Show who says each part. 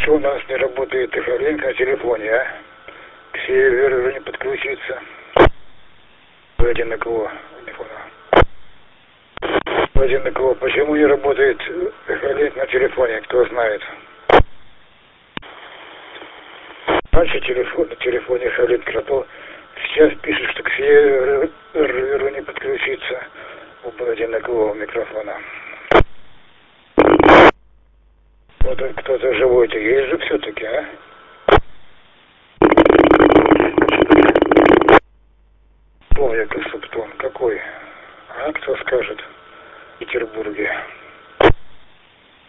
Speaker 1: Что у нас не работает Эхолинк на телефоне, а? К серверу не подключиться. Один на кого? Один на кого? Почему не работает Эхолинк на телефоне? Кто знает? Раньше на телефоне Эхолинк работал. Сейчас пишет, что к серверу не подключиться. Оба одинакового микрофона. Вот кто-то живой-то есть же все-таки, а? Помню, Субтон какой? А кто скажет в Петербурге?